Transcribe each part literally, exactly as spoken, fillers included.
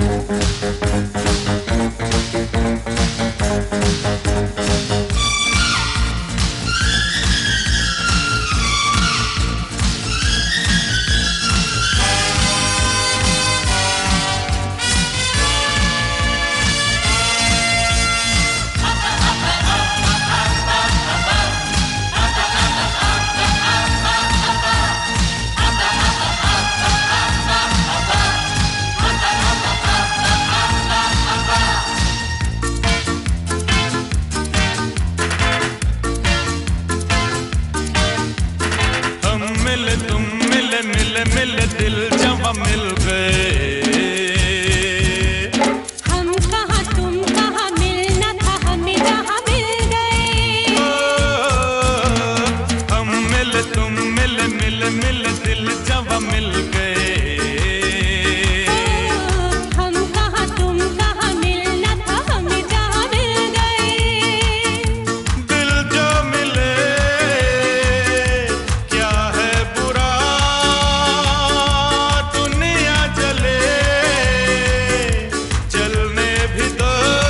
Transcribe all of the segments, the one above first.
तुम मिले मिले मिले दिल जब मिल गए। हम कहाँ तुम कहाँ मिलना था हमें जहाँ मिल गए। हम मिले तुम मिले मिले मिले दिल जब मिल गए। हम कहाँ तुम कहाँ मिलना था हमें जहाँ मिल गए। दिल जो मिले क्या है बुरा, दुनिया जले चलने भी दो।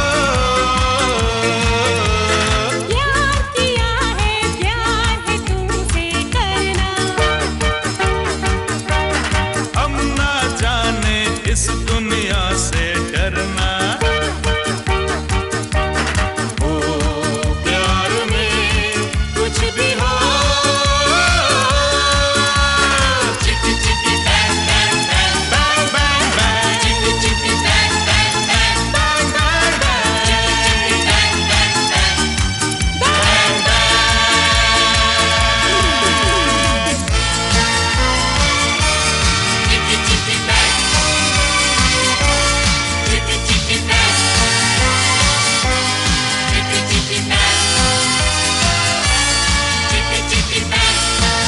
प्यार किया है प्यार है तुमसे करना। हम ना जाने इस दुनिया से डरना। ओ प्यार में कुछ भी हो। चिट्टी चिट्टी bang bang bang bang bang bang. चिट्टी चिट्टी bang bang bang bang bang bang. चिट्टी चिट्टी bang bang bang bang bang. चिट्टी चिट्टी बैंग। चिट्टी चिट्टी बैंग। चिट्टी चिट्टी बैंग। चिट्टी चिट्टी बैंग।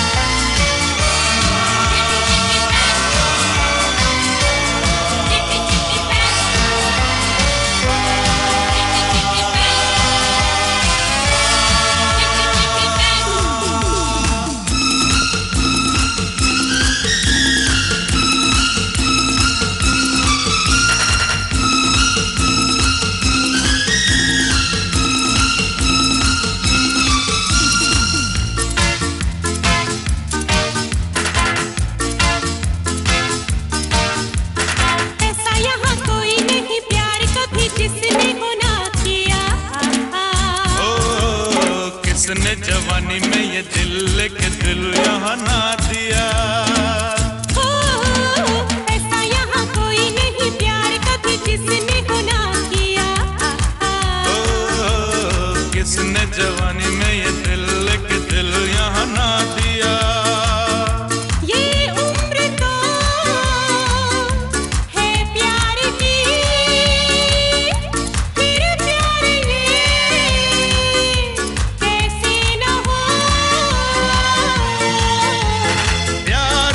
ऐसा यहाँ कोई नहीं प्यार कभी जिसने गुना किया। ओ किसने जवानी में ये दिल लेके दिल यहाँ ना दिया। ओ, ऐसा यहाँ कोई नहीं प्यार कभी जिसने गुना किया। ओ किसने जवानी में ये दिल लेके दिल यहाँ ना दिया। ये उम्र तो है प्यार की, फिर प्यार ये कैसे न हो। प्यार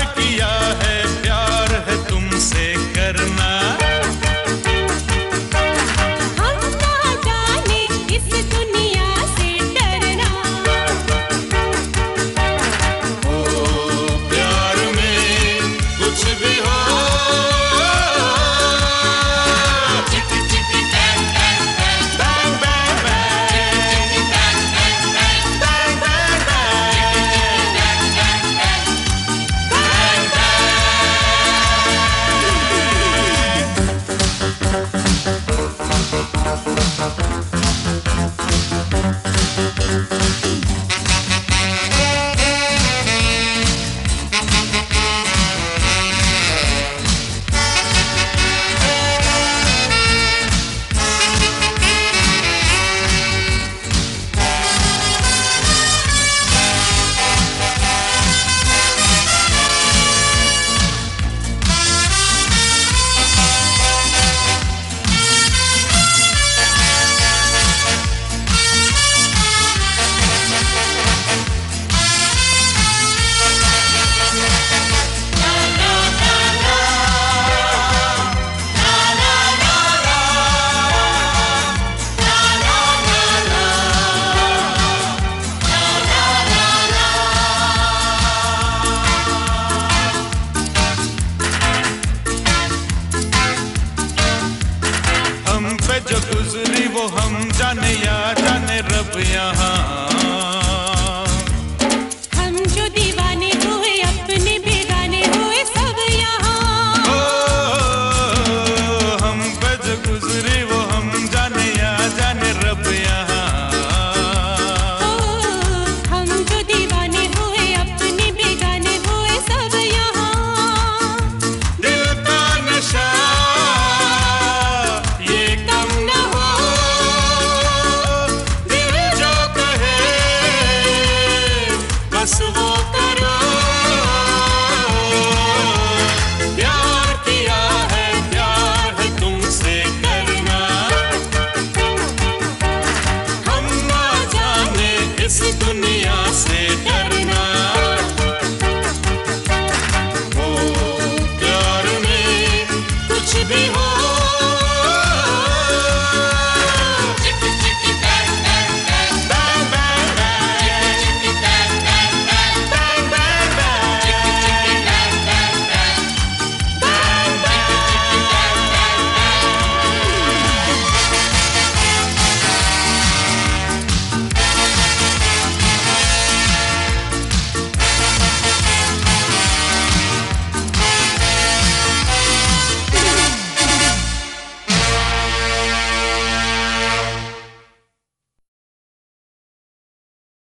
जो गुजरी वो हम जाने या जाने रब यहाँ